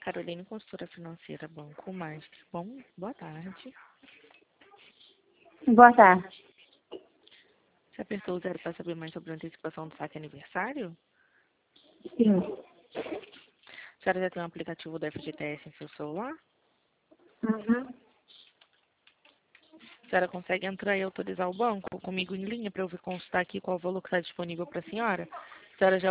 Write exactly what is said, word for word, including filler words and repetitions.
Carolina, consultora financeira, Banco Master. Bom, boa tarde. Boa tarde. Você apertou o zero para saber mais sobre a antecipação do saque aniversário? Sim. A senhora já tem um aplicativo do F G T S em seu celular? Uhum. A senhora consegue entrar e autorizar o banco comigo em linha para eu consultar aqui qual o valor que está disponível para a senhora? A senhora já